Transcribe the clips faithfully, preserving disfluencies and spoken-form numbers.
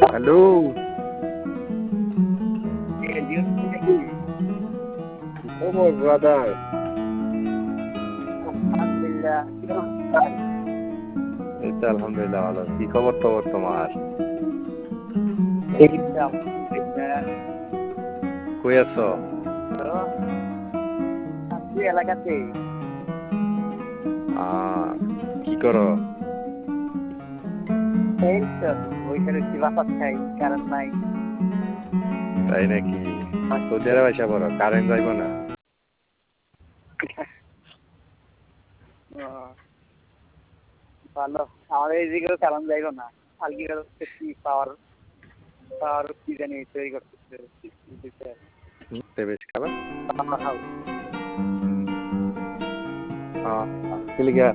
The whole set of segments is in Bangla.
হ্যালো। কি খবর ব্রাদার? এই তো আলহামদুলিল্লাহ ভালো। কি খবর টবর তোমার? কই আছো? এলাকাতে আহ কি করো? এই তো বসে রয়েছি, বাতাস খাই, কারেন্ট নাই। তাই নাকি? সৌদি আরব আইসা পড়ো, কারেন্ট যাইব না? ভালো, আমাদের এইদিকেও কারেন্ট যাইব না। আলগি কি পাওয়ার পাওয়ার কি জানি তৈরি করতেছে। বেশি খাবার power house Kiliga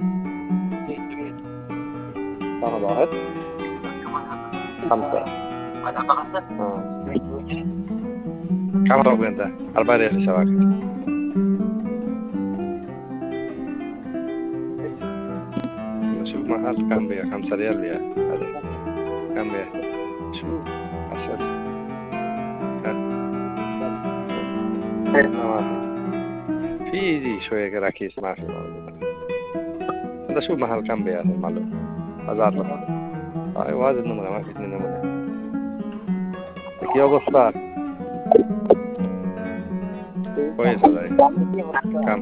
Sama banget Sampai Kamu tahu kan tak? Arba'in rial sawak شوف محل كم بيع خمسة ريال بيع هذا كم بيع شوف أسد ها ما في في دي شوية كراكيس ما في موجود أنت شوف محل كم بيع المعلوم هزار لك هاي واجد نمرة ما في اثنين نمرة كيف أبصر كويس والله كم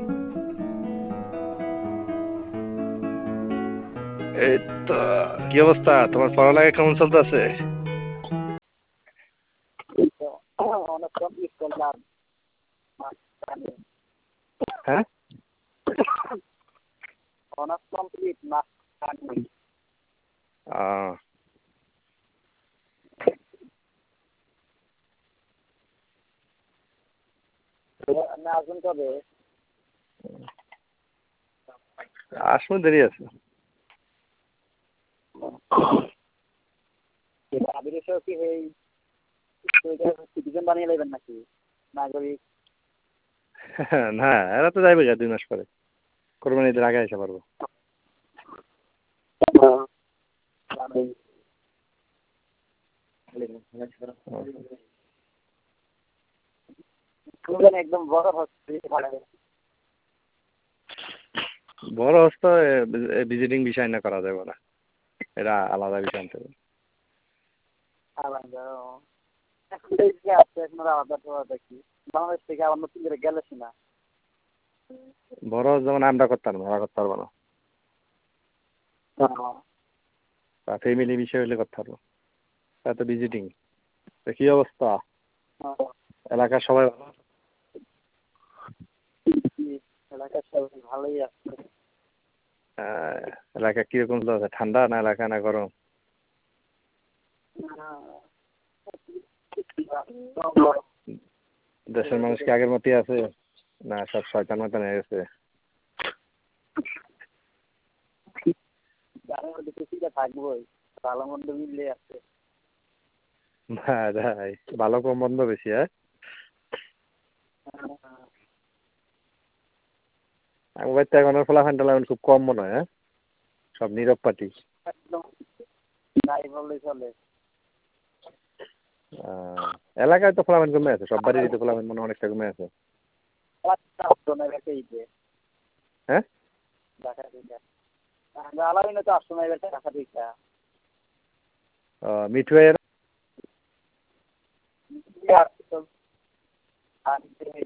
এই তো কি অবস্থা তোমার পড়ালেখা কেমন চলতেছে? অনেক কমপ্লিট করলাম। হ্যাঁ অনেক কমপ্লিট না আহ আসবেন কবে? আসবো দেরি আছে আবিরের কি এই সিটিজেন বানিয়ে নেবেন নাকি নাগরিক? না এরা তো যাইবে দুই মাস পরে কোরবানি ঈদের আগে এসে পারবো একদম বড় হচ্ছে বড় হস্ত ভিজিটিং বিষয় না করা যাবে না এটা আলাদা বিষয় আনতে হবে আলাদা আলাদা কি বাংলাদেশ থেকে আবার নতুন করে গেলে না বড় যেমন আমরা করতে পারবো ওরা করতে পারবো না ফ্যামিলি বিষয় হলে করতে পারবো এত ভিজিটিং কি অবস্থা এলাকার সবাই ভালো এলাকার সবাই ভালোই আছে এলাকা কিরকম চলছে ঠান্ডা না এলাকা না গরম দেশের মানুষ কি আগের মতই আছে না সব শয়তান মতন হয়ে গেছে থাকবোই ভালো মন্দ মিললে আছে ভালো কম বন্ধ বেশি হ্যাঁ আমার বাড়িতে এখন ফলাফান টালাফান খুব কম মনে হয় হ্যাঁ সব নীরব পাটি নাই বললেই চলে এলাকায় তো ফলাফান কমে আছে সব বাড়ির তো ফলাফান মনে অনেকটা কমে আছে হ্যাঁ আলাদা তো আসতো না এবার টাকা দিচ্ছা মিঠু ভাইয়ের